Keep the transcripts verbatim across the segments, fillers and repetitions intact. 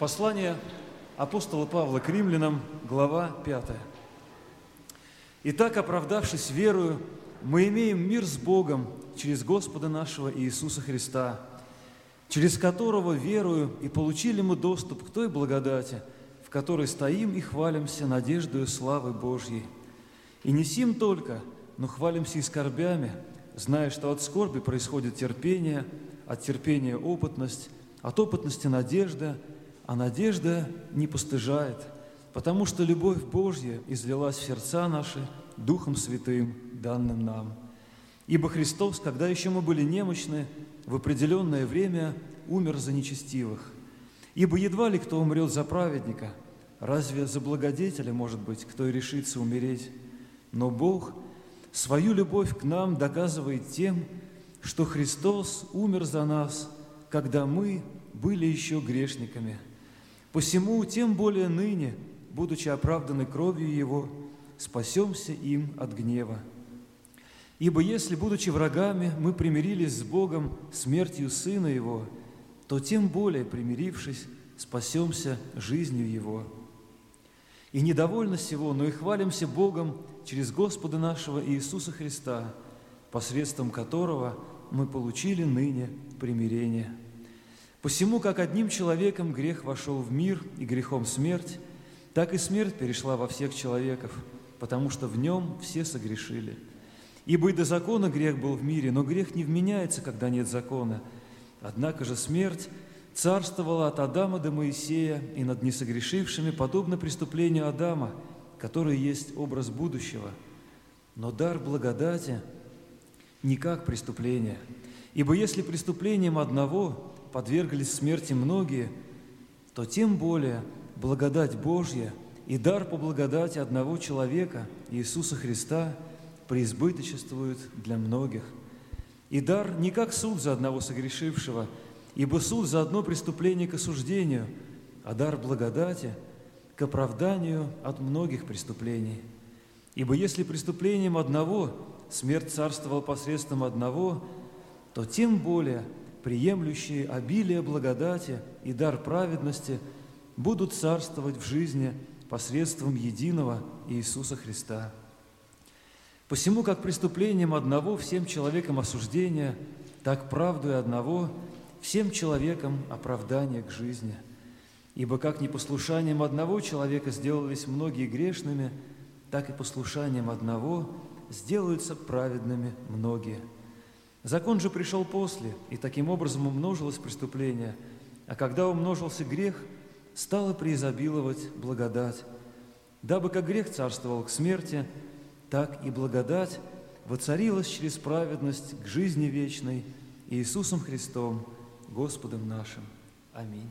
Послание апостола Павла к римлянам, глава пятая. «Итак, оправдавшись верою, мы имеем мир с Богом через Господа нашего Иисуса Христа, через которого верою и получили мы доступ к той благодати, в которой стоим и хвалимся надеждою славы Божьей. И не сим только, но хвалимся и скорбями, зная, что от скорби происходит терпение, от терпения опытность, от опытности надежда, а надежда не постыжает, потому что любовь Божья излилась в сердца наши Духом Святым, данным нам. Ибо Христос, когда еще мы были немощны, в определенное время умер за нечестивых. Ибо едва ли кто умрет за праведника, разве за благодетеля, может быть, кто и решится умереть? Но Бог свою любовь к нам доказывает тем, что Христос умер за нас, когда мы были еще грешниками. Посему, тем более ныне, будучи оправданы кровью Его, спасемся им от гнева. Ибо если, будучи врагами, мы примирились с Богом смертью Сына Его, то тем более, примирившись, спасемся жизнью Его. И недовольно сего, но и хвалимся Богом через Господа нашего Иисуса Христа, посредством которого мы получили ныне примирение. Посему, как одним человеком грех вошел в мир, и грехом смерть, так и смерть перешла во всех человеков, потому что в нем все согрешили. Ибо и до закона грех был в мире, но грех не вменяется, когда нет закона. Однако же смерть царствовала от Адама до Моисея и над несогрешившими, подобно преступлению Адама, который есть образ будущего. Но дар благодати не как преступление. Ибо если преступлением одного подверглись смерти многие, то тем более благодать Божья и дар по благодати одного человека, Иисуса Христа, преизбыточествует для многих. И дар не как суд за одного согрешившего, ибо суд за одно преступление к осуждению, а дар благодати к оправданию от многих преступлений. Ибо если преступлением одного смерть царствовала посредством одного, то тем более приемлющие обилие благодати и дар праведности будут царствовать в жизни посредством единого Иисуса Христа. Посему, как преступлением одного всем человекам осуждение, так правдой одного всем человекам оправдание к жизни. Ибо как непослушанием одного человека сделались многие грешными, так и послушанием одного сделаются праведными многие. Закон же пришел после, и таким образом умножилось преступление, а когда умножился грех, стало преизобиловать благодать. Дабы как грех царствовал к смерти, так и благодать воцарилась через праведность к жизни вечной Иисусом Христом, Господом нашим. Аминь.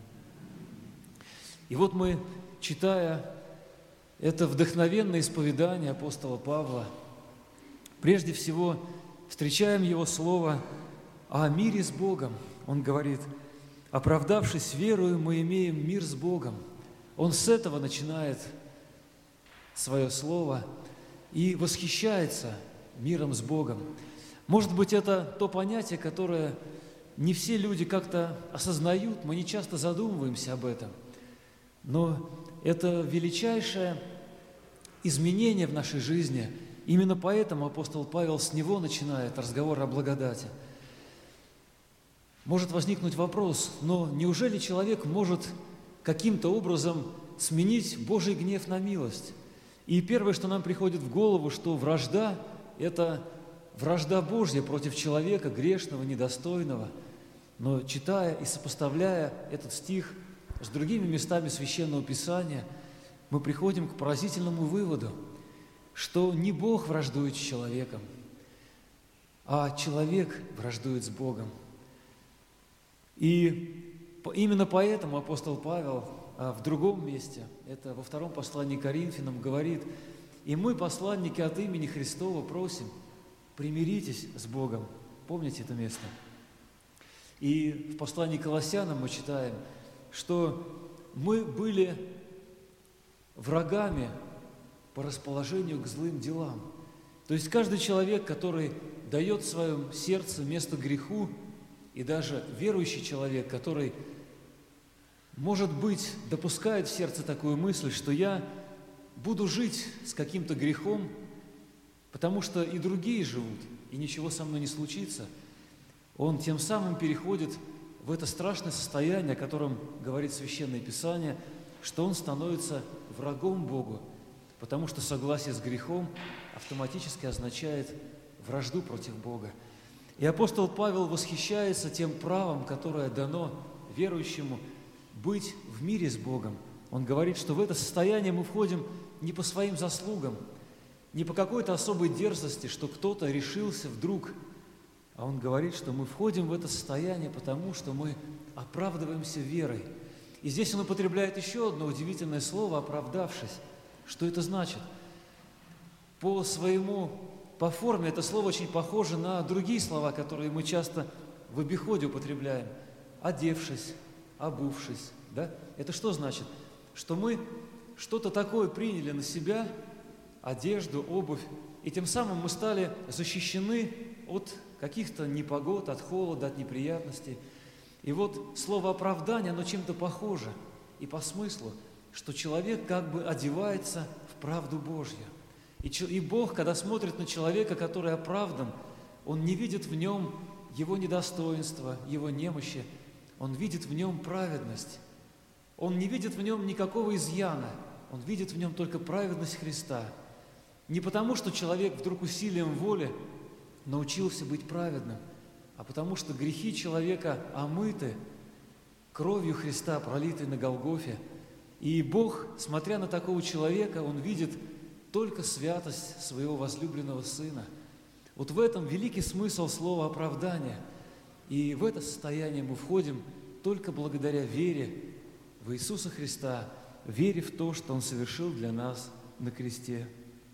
И вот мы, читая это вдохновенное исповедание апостола Павла, прежде всего встречаем его слово о мире с Богом. Он говорит: оправдавшись верою, мы имеем мир с Богом. Он с этого начинает свое слово и восхищается миром с Богом. Может быть, это то понятие, которое не все люди как-то осознают, мы не часто задумываемся об этом, но это величайшее изменение в нашей жизни. Именно поэтому апостол Павел с него начинает разговор о благодати. Может возникнуть вопрос: но неужели человек может каким-то образом сменить Божий гнев на милость? И первое, что нам приходит в голову, что вражда – это вражда Божья против человека, грешного, недостойного. Но читая и сопоставляя этот стих с другими местами Священного Писания, мы приходим к поразительному выводу, что не Бог враждует с человеком, а человек враждует с Богом. И именно поэтому апостол Павел в другом месте, это во втором послании к Коринфянам, говорит: «И мы, посланники от имени Христова, просим, примиритесь с Богом». Помните это место? И в послании к Колоссянам мы читаем, что мы были врагами по расположению к злым делам. То есть каждый человек, который дает в своем сердце место греху, и даже верующий человек, который может быть, допускает в сердце такую мысль, что я буду жить с каким-то грехом, потому что и другие живут, и ничего со мной не случится, он тем самым переходит в это страшное состояние, о котором говорит Священное Писание, что он становится врагом Богу, потому что согласие с грехом автоматически означает вражду против Бога. И апостол Павел восхищается тем правом, которое дано верующему быть в мире с Богом. Он говорит, что в это состояние мы входим не по своим заслугам, не по какой-то особой дерзости, что кто-то решился вдруг, а он говорит, что мы входим в это состояние потому, что мы оправдываемся верой. И здесь он употребляет еще одно удивительное слово «оправдавшись». Что это значит? По своему, по форме это слово очень похоже на другие слова, которые мы часто в обиходе употребляем. Одевшись, обувшись. Да? Это что значит? Что мы что-то такое приняли на себя, одежду, обувь, и тем самым мы стали защищены от каких-то непогод, от холода, от неприятностей. И вот слово «оправдание», оно чем-то похоже и по смыслу, что человек как бы одевается в правду Божью. И, и Бог, когда смотрит на человека, который оправдан, Он не видит в нем его недостоинства, его немощи, Он видит в нем праведность. Он не видит в нем никакого изъяна, Он видит в нем только праведность Христа. Не потому, что человек вдруг усилием воли научился быть праведным, а потому что грехи человека омыты кровью Христа, пролитой на Голгофе. И Бог, смотря на такого человека, Он видит только святость своего возлюбленного Сына. Вот в этом великий смысл слова «оправдание». И в это состояние мы входим только благодаря вере в Иисуса Христа, вере в то, что Он совершил для нас на кресте.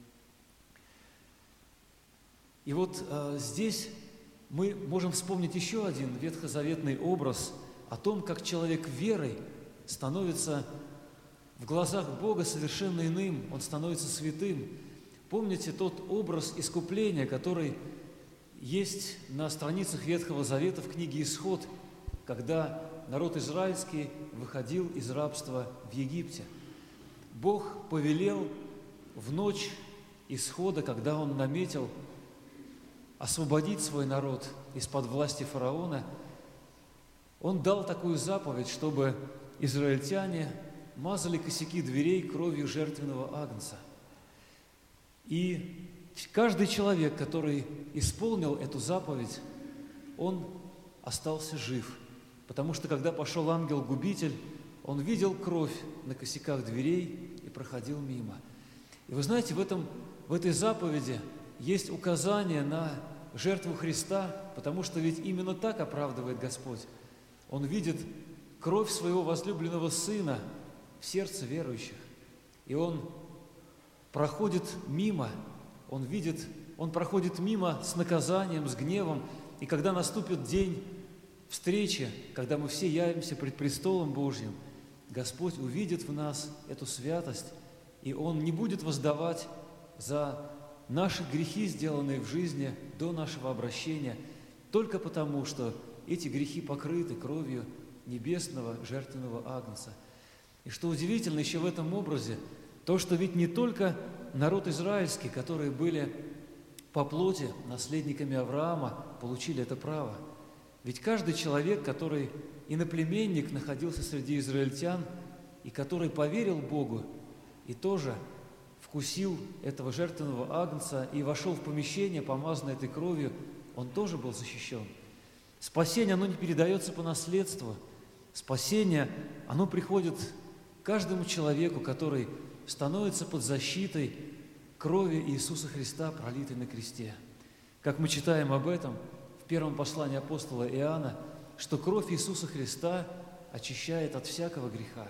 И вот э, здесь мы можем вспомнить еще один ветхозаветный образ о том, как человек верой становится в глазах Бога совершенно иным, он становится святым. Помните тот образ искупления, который есть на страницах Ветхого Завета в книге «Исход», когда народ израильский выходил из рабства в Египте. Бог повелел в ночь исхода, когда Он наметил освободить свой народ из-под власти фараона, Он дал такую заповедь, чтобы израильтяне мазали косяки дверей кровью жертвенного агнца. И каждый человек, который исполнил эту заповедь, он остался жив, потому что когда пошел ангел-губитель, он видел кровь на косяках дверей и проходил мимо. И вы знаете, в, этом, в этой заповеди есть указание на жертву Христа, потому что ведь именно так оправдывает Господь. Он видит кровь своего возлюбленного Сына в сердце верующих, и Он проходит мимо, Он видит, Он проходит мимо с наказанием, с гневом, и когда наступит день встречи, когда мы все явимся пред престолом Божьим, Господь увидит в нас эту святость, и Он не будет воздавать за наши грехи, сделанные в жизни до нашего обращения, только потому, что эти грехи покрыты кровью небесного жертвенного агнца. И что удивительно еще в этом образе, то, что ведь не только народ израильский, которые были по плоти наследниками Авраама, получили это право. Ведь каждый человек, который иноплеменник, находился среди израильтян, и который поверил Богу, и тоже вкусил этого жертвенного агнца и вошел в помещение, помазанное этой кровью, он тоже был защищен. Спасение, оно не передается по наследству. Спасение, оно приходит каждому человеку, который становится под защитой крови Иисуса Христа, пролитой на кресте. Как мы читаем об этом в первом послании апостола Иоанна, что кровь Иисуса Христа очищает от всякого греха.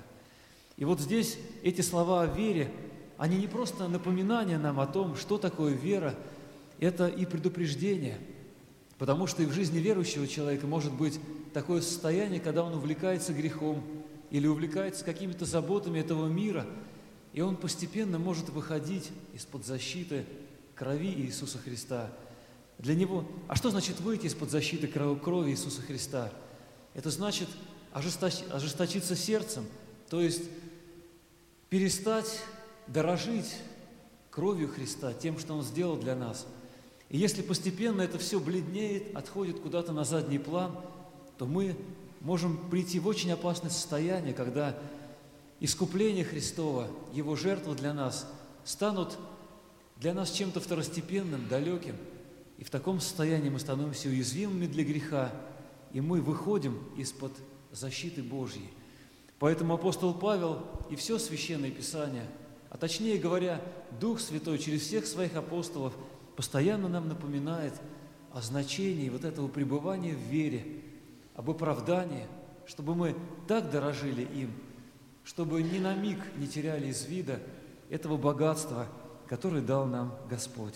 И вот здесь эти слова о вере, они не просто напоминание нам о том, что такое вера, это и предупреждение, потому что и в жизни верующего человека может быть такое состояние, когда он увлекается грехом или увлекается какими-то заботами этого мира, и он постепенно может выходить из-под защиты крови Иисуса Христа. Для него, а что значит выйти из-под защиты крови Иисуса Христа? Это значит ожесточ... ожесточиться сердцем, то есть перестать дорожить кровью Христа, тем, что Он сделал для нас. И если постепенно это все бледнеет, отходит куда-то на задний план, то мы можем прийти в очень опасное состояние, когда искупление Христова, Его жертва для нас станут для нас чем-то второстепенным, далеким. И в таком состоянии мы становимся уязвимыми для греха, и мы выходим из-под защиты Божьей. Поэтому апостол Павел и все Священное Писание, а точнее говоря, Дух Святой через всех своих апостолов постоянно нам напоминает о значении вот этого пребывания в вере, об оправдании, чтобы мы так дорожили им, чтобы ни на миг не теряли из вида этого богатства, которое дал нам Господь.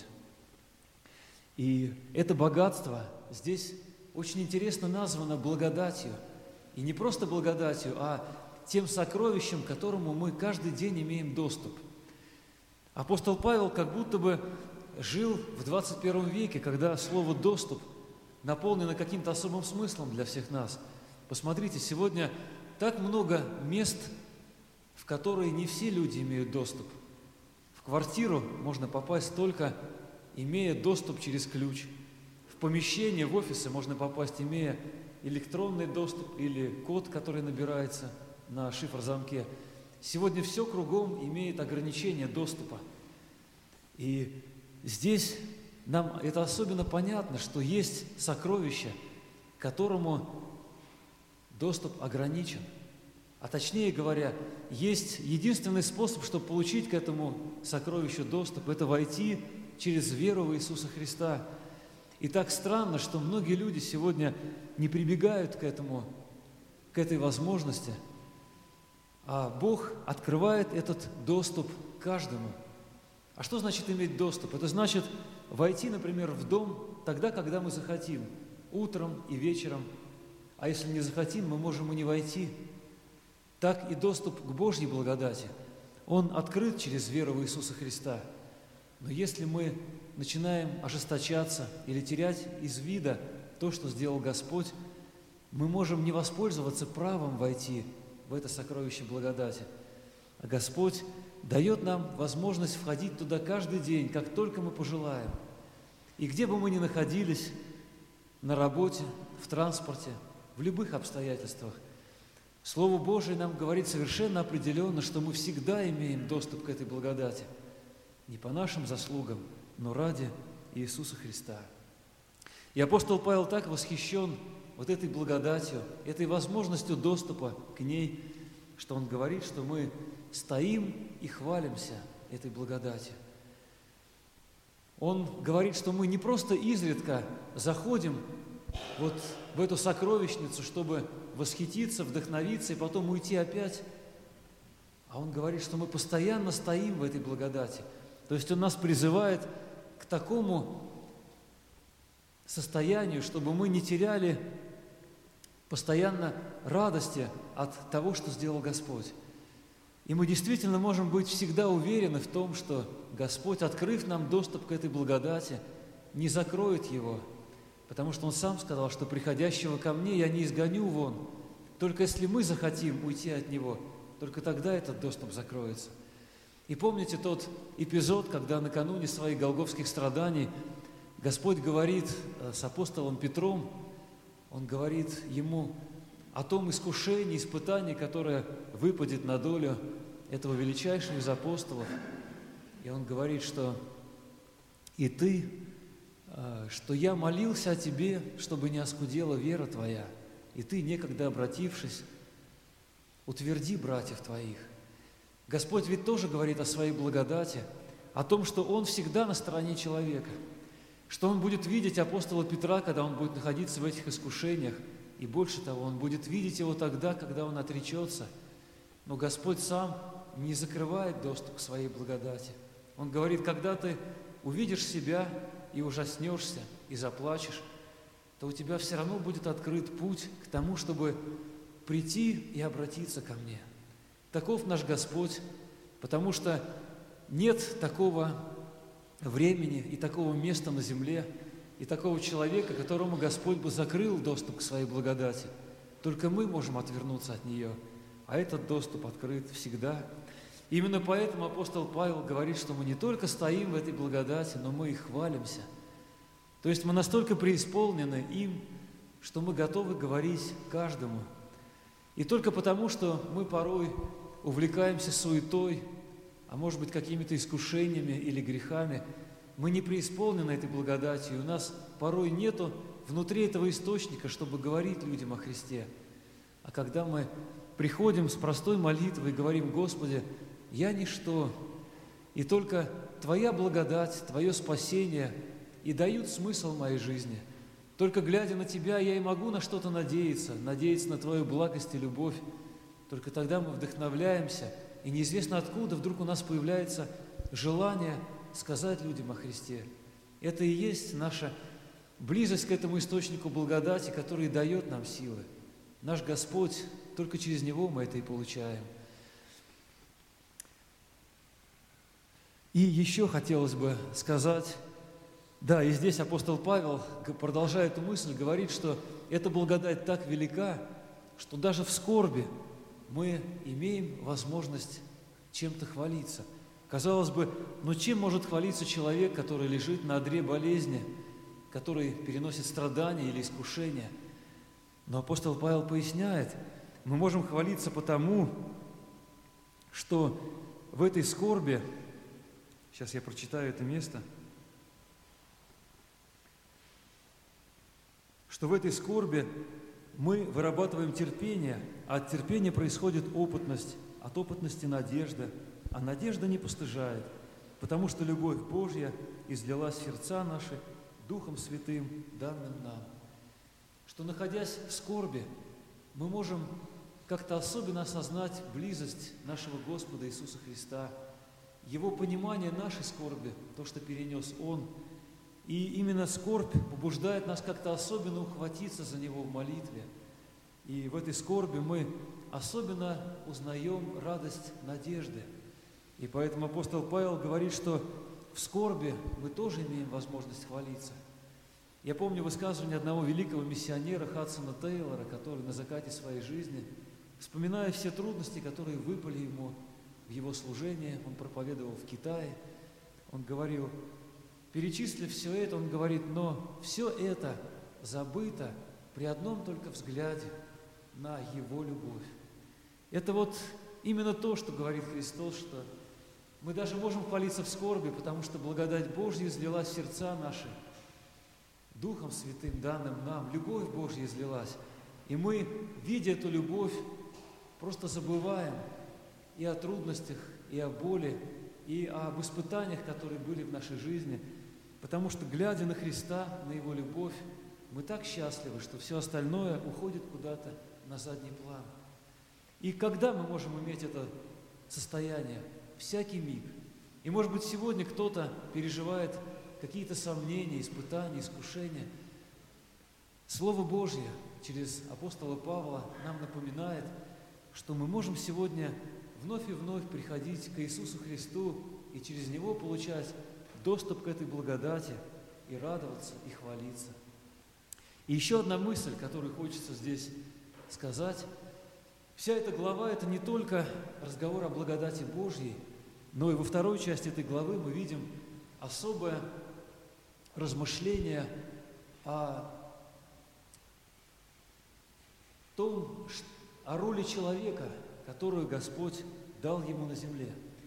И это богатство здесь очень интересно названо благодатью. И не просто благодатью, а тем сокровищем, к которому мы каждый день имеем доступ. Апостол Павел как будто бы жил в двадцать первом веке, когда слово «доступ» наполнено каким-то особым смыслом для всех нас. Посмотрите, сегодня так много мест, в которые не все люди имеют доступ. В квартиру можно попасть только имея доступ через ключ. В помещение, в офисы можно попасть, имея электронный доступ или код, который набирается на шифр-замке. Сегодня все кругом имеет ограничение доступа. И здесь нам это особенно понятно, что есть сокровище, к которому доступ ограничен. А точнее говоря, есть единственный способ, чтобы получить к этому сокровищу доступ, это войти через веру в Иисуса Христа. И так странно, что многие люди сегодня не прибегают к этому, к этой возможности, а Бог открывает этот доступ каждому. А что значит иметь доступ? Это значит войти, например, в дом тогда, когда мы захотим, утром и вечером. А если не захотим, мы можем и не войти. Так и доступ к Божьей благодати, он открыт через веру в Иисуса Христа. Но если мы начинаем ожесточаться или терять из вида то, что сделал Господь, мы можем не воспользоваться правом войти в это сокровище благодати. А Господь дает нам возможность входить туда каждый день, как только мы пожелаем. И где бы мы ни находились, на работе, в транспорте, в любых обстоятельствах, Слово Божие нам говорит совершенно определенно, что мы всегда имеем доступ к этой благодати. Не по нашим заслугам, но ради Иисуса Христа. И апостол Павел так восхищен вот этой благодатью, этой возможностью доступа к ней, что он говорит, что мы стоим и хвалимся этой благодатью. Он говорит, что мы не просто изредка заходим вот в эту сокровищницу, чтобы восхититься, вдохновиться и потом уйти опять, а он говорит, что мы постоянно стоим в этой благодати. То есть он нас призывает к такому состоянию, чтобы мы не теряли постоянно радости от того, что сделал Господь. И мы действительно можем быть всегда уверены в том, что Господь, открыв нам доступ к этой благодати, не закроет его, потому что Он сам сказал, что приходящего ко мне я не изгоню вон. Только если мы захотим уйти от Него, только тогда этот доступ закроется. И помните тот эпизод, когда накануне своих голгофских страданий Господь говорит с апостолом Петром, Он говорит ему о том искушении, испытании, которое выпадет на долю этого величайшего из апостолов. И Он говорит, что и ты, что я молился о тебе, чтобы не оскудела вера твоя, и ты, некогда обратившись, утверди братьев твоих. Господь ведь тоже говорит о своей благодати, о том, что Он всегда на стороне человека, что Он будет видеть апостола Петра, когда он будет находиться в этих искушениях, и больше того, Он будет видеть его тогда, когда он отречется. Но Господь сам не закрывает доступ к своей благодати. Он говорит, когда ты увидишь себя и ужаснешься, и заплачешь, то у тебя все равно будет открыт путь к тому, чтобы прийти и обратиться ко мне. Таков наш Господь, потому что нет такого времени и такого места на земле, и такого человека, которому Господь бы закрыл доступ к своей благодати. только мы можем отвернуться от нее, а этот доступ открыт всегда. Именно поэтому апостол Павел говорит, что мы не только стоим в этой благодати, но мы и хвалимся. То есть мы настолько преисполнены им, что мы готовы говорить каждому. И только потому, что мы порой увлекаемся суетой, а может быть какими-то искушениями или грехами, мы не преисполнены этой благодатью, и у нас порой нету внутри этого источника, чтобы говорить людям о Христе. А когда мы приходим с простой молитвой и говорим: Господи, я ничто, и только Твоя благодать, Твое спасение и дают смысл моей жизни. Только глядя на Тебя, я и могу на что-то надеяться, надеяться на Твою благость и любовь. Только тогда мы вдохновляемся, и неизвестно откуда вдруг у нас появляется желание сказать людям о Христе. Это и есть наша близость к этому источнику благодати, который дает нам силы. Наш Господь, только через Него мы это и получаем. И еще хотелось бы сказать, да, и здесь апостол Павел, продолжая эту мысль, говорит, что эта благодать так велика, что даже в скорби мы имеем возможность чем-то хвалиться. Казалось бы, ну чем может хвалиться человек, который лежит на одре болезни, который переносит страдания или искушения? Но апостол Павел поясняет, мы можем хвалиться потому, что в этой скорби, сейчас я прочитаю это место, что в этой скорби мы вырабатываем терпение, а от терпения происходит опытность, от опытности надежда, а надежда не постыжает, потому что любовь Божья излилась в сердца наши Духом Святым, данным нам. Что, находясь в скорби, мы можем как-то особенно осознать близость нашего Господа Иисуса Христа, Его понимание нашей скорби, то, что перенес Он. И именно скорбь побуждает нас как-то особенно ухватиться за Него в молитве. И в этой скорби мы особенно узнаем радость надежды. И поэтому апостол Павел говорит, что в скорби мы тоже имеем возможность хвалиться. Я помню высказывание одного великого миссионера Хадсона Тейлора, который на закате своей жизни, вспоминая все трудности, которые выпали ему в его служении, он проповедовал в Китае, он говорил, перечислив все это, он говорит, но все это забыто при одном только взгляде на Его любовь. Это вот именно то, что говорит Христос, что мы даже можем хвалиться в скорби, потому что благодать Божья излилась в сердца наши, Духом Святым данным нам, любовь Божья излилась. И мы, видя эту любовь, просто забываем и о трудностях, и о боли, и об испытаниях, которые были в нашей жизни, потому что, глядя на Христа, на Его любовь, мы так счастливы, что все остальное уходит куда-то на задний план. И когда мы можем иметь это состояние? Всякий миг. И, может быть, сегодня кто-то переживает какие-то сомнения, испытания, искушения. Слово Божье через апостола Павла нам напоминает, что мы можем сегодня вновь и вновь приходить к Иисусу Христу и через Него получать доступ к этой благодати и радоваться, и хвалиться. И еще одна мысль, которую хочется здесь сказать. Вся эта глава – это не только разговор о благодати Божьей, но и во второй части этой главы мы видим особое размышление о том, о роли человека, которую Господь дал ему на земле.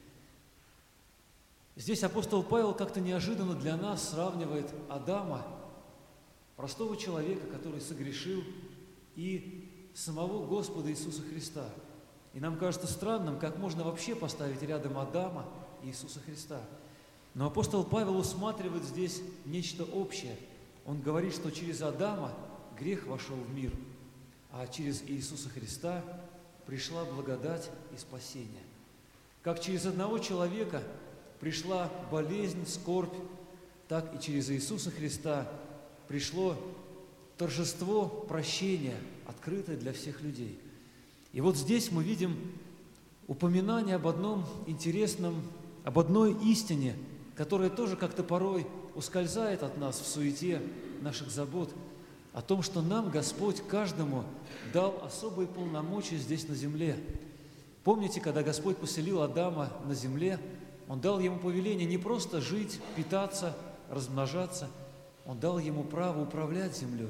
Здесь апостол Павел как-то неожиданно для нас сравнивает Адама, простого человека, который согрешил, и самого Господа Иисуса Христа. И нам кажется странным, как можно вообще поставить рядом Адама и Иисуса Христа. Но апостол Павел усматривает здесь нечто общее. Он говорит, что через Адама грех вошел в мир, а через Иисуса Христа пришла благодать и спасение. Как через одного человека пришла болезнь, скорбь, так и через Иисуса Христа пришло торжество прощения, открытое для всех людей. И вот здесь мы видим упоминание об одном интересном, об одной истине, которая тоже как-то порой ускользает от нас в суете наших забот, о том, что нам Господь каждому дал особые полномочия здесь на земле. Помните, когда Господь поселил Адама на земле, Он дал ему повеление не просто жить, питаться, размножаться, Он дал ему право управлять землей.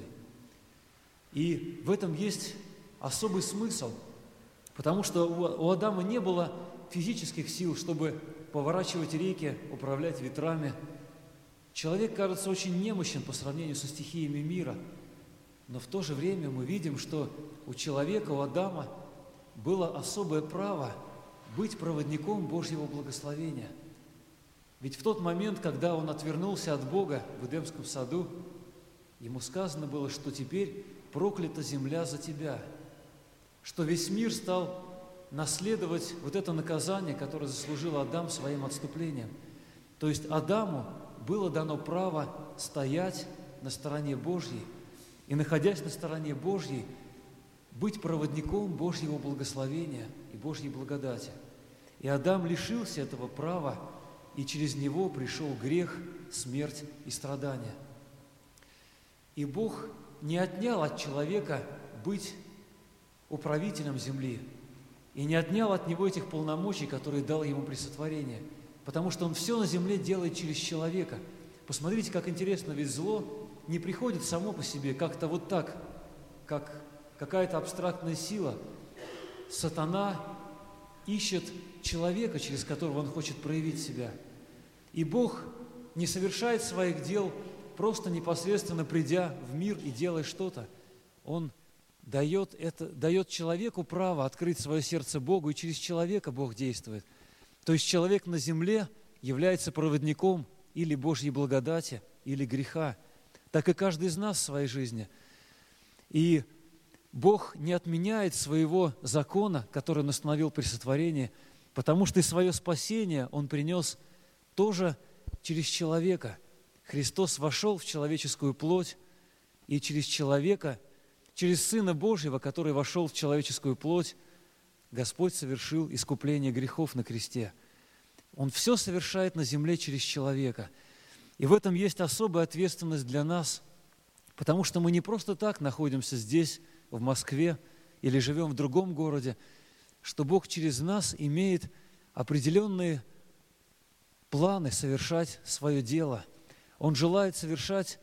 И в этом есть особый смысл, потому что у Адама не было физических сил, чтобы поворачивать реки, управлять ветрами. Человек, кажется, очень немощен по сравнению со стихиями мира, но в то же время мы видим, что у человека, у Адама было особое право быть проводником Божьего благословения. Ведь в тот момент, когда он отвернулся от Бога в Эдемском саду, ему сказано было, что теперь проклята земля за тебя, что весь мир стал наследовать вот это наказание, которое заслужил Адам своим отступлением. То есть Адаму было дано право стоять на стороне Божьей и, находясь на стороне Божьей, быть проводником Божьего благословения и Божьей благодати. И Адам лишился этого права, и через него пришел грех, смерть и страдания. И Бог не отнял от человека быть управителем земли, и не отнял от него этих полномочий, которые дал ему при сотворении, потому что Он все на земле делает через человека. Посмотрите, как интересно, ведь зло не приходит само по себе как-то вот так, как какая-то абстрактная сила. Сатана ищет человека, через которого он хочет проявить себя. И Бог не совершает своих дел, просто непосредственно придя в мир и делая что-то. Он дает, это, дает человеку право открыть свое сердце Богу, и через человека Бог действует. То есть человек на земле является проводником или Божьей благодати, или греха, так и каждый из нас в своей жизни. И Бог не отменяет своего закона, который Он установил при сотворении, потому что и свое спасение Он принес тоже через человека. Христос вошел в человеческую плоть, и через человека, через Сына Божьего, который вошел в человеческую плоть, Господь совершил искупление грехов на кресте. Он все совершает на земле через человека. И в этом есть особая ответственность для нас, потому что мы не просто так находимся здесь, в Москве, или живем в другом городе, что Бог через нас имеет определенные планы совершать свое дело. Он желает совершать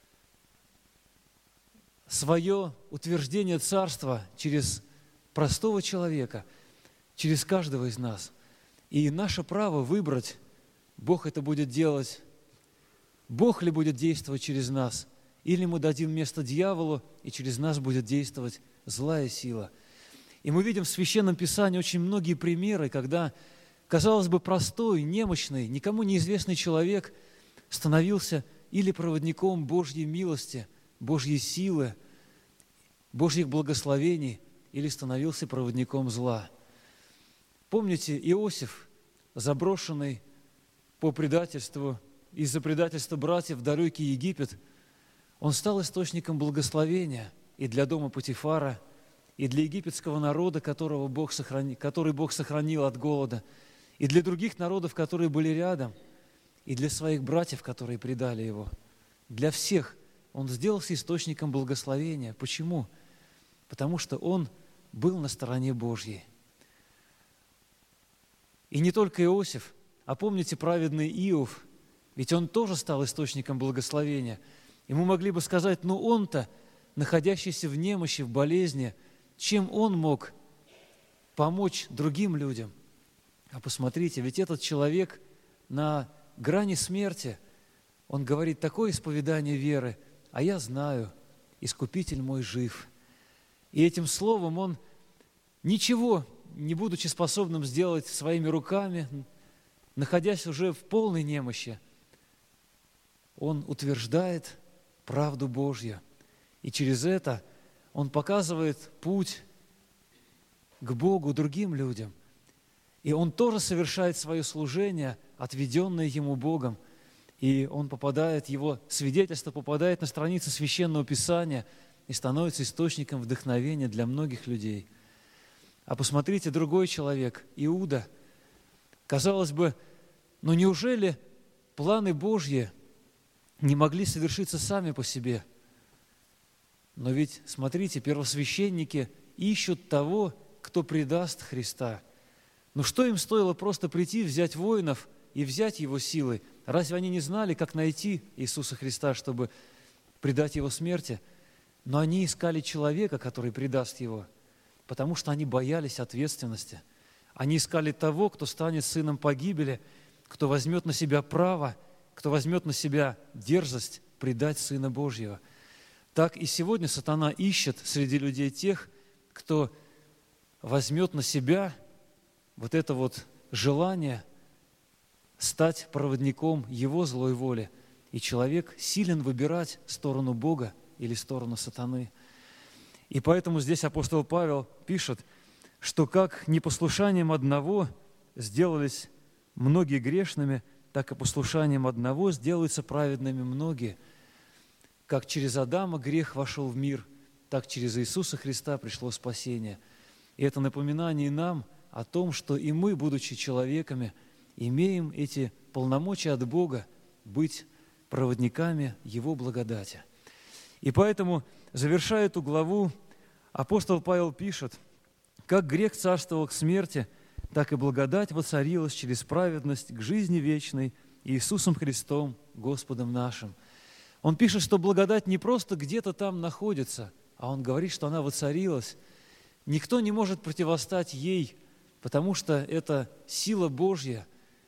свое утверждение царства через простого человека, через каждого из нас. И наше право выбрать, Бог это будет делать, Бог ли будет действовать через нас, или мы дадим место дьяволу, и через нас будет действовать злая сила. И мы видим в Священном Писании очень многие примеры, когда, казалось бы, простой, немощный, никому неизвестный человек становился или проводником Божьей милости, Божьей силы, Божьих благословений, или становился проводником зла. Помните, Иосиф, заброшенный по предательству, из-за предательства братьев в далекий Египет, он стал источником благословения и для дома Потифара, и для египетского народа, которого Бог сохрани, который Бог сохранил от голода, и для других народов, которые были рядом, и для своих братьев, которые предали его. Для всех он сделался источником благословения. Почему? Потому что он был на стороне Божьей. И не только Иосиф, а помните праведный Иов, ведь он тоже стал источником благословения. И мы могли бы сказать, ну он-то, находящийся в немощи, в болезни, чем он мог помочь другим людям? А посмотрите, ведь этот человек на грани смерти, он говорит такое исповедание веры, а я знаю, Искупитель мой жив. И этим словом он, ничего не будучи способным сделать своими руками, находясь уже в полной немощи, он утверждает правду Божью. И через это он показывает путь к Богу другим людям. И он тоже совершает свое служение, отведенное ему Богом. И он попадает, его свидетельство попадает на страницы Священного Писания и становится источником вдохновения для многих людей. А посмотрите, другой человек, Иуда. Казалось бы, ну неужели планы Божьи не могли совершиться сами по себе? Но ведь, смотрите, первосвященники ищут того, кто предаст Христа. Ну что им стоило просто прийти, взять воинов и взять его силой? Разве они не знали, как найти Иисуса Христа, чтобы предать Его смерти? Но они искали человека, который предаст Его, потому что они боялись ответственности. Они искали того, кто станет сыном погибели, кто возьмет на себя право, кто возьмет на себя дерзость предать Сына Божьего. Так и сегодня сатана ищет среди людей тех, кто возьмет на себя вот это вот желание стать проводником его злой воли. И человек силен выбирать сторону Бога или сторону сатаны. И поэтому здесь апостол Павел пишет, что как непослушанием одного сделались многие грешными, так и послушанием одного сделаются праведными многие. Как через Адама грех вошел в мир, так через Иисуса Христа пришло спасение. И это напоминание нам о том, что и мы, будучи человеками, имеем эти полномочия от Бога быть проводниками Его благодати. И поэтому, завершая эту главу, апостол Павел пишет: «Как грех царствовал к смерти, так и благодать воцарилась через праведность к жизни вечной Иисусом Христом, Господом нашим». Он пишет, что благодать не просто где-то там находится, а он говорит, что она воцарилась. Никто не может противостать ей, потому что это сила Божья,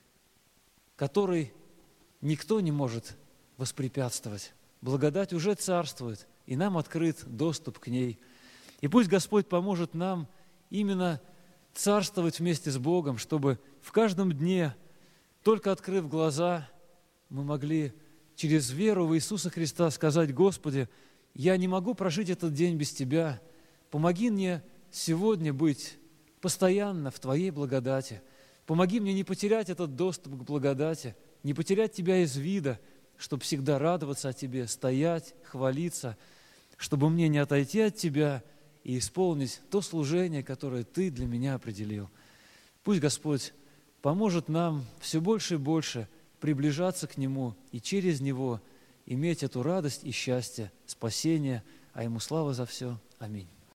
которой никто не может воспрепятствовать. Благодать уже царствует, и нам открыт доступ к ней. И пусть Господь поможет нам именно царствовать вместе с Богом, чтобы в каждом дне, только открыв глаза, мы могли через веру в Иисуса Христа сказать: «Господи, я не могу прожить этот день без Тебя. Помоги мне сегодня быть постоянно в Твоей благодати. Помоги мне не потерять этот доступ к благодати, не потерять Тебя из вида, чтобы всегда радоваться о Тебе, стоять, хвалиться, чтобы мне не отойти от Тебя и исполнить то служение, которое Ты для меня определил». Пусть Господь поможет нам все больше и больше приближаться к Нему и через Него иметь эту радость и счастье, спасение, а Ему слава за все. Аминь.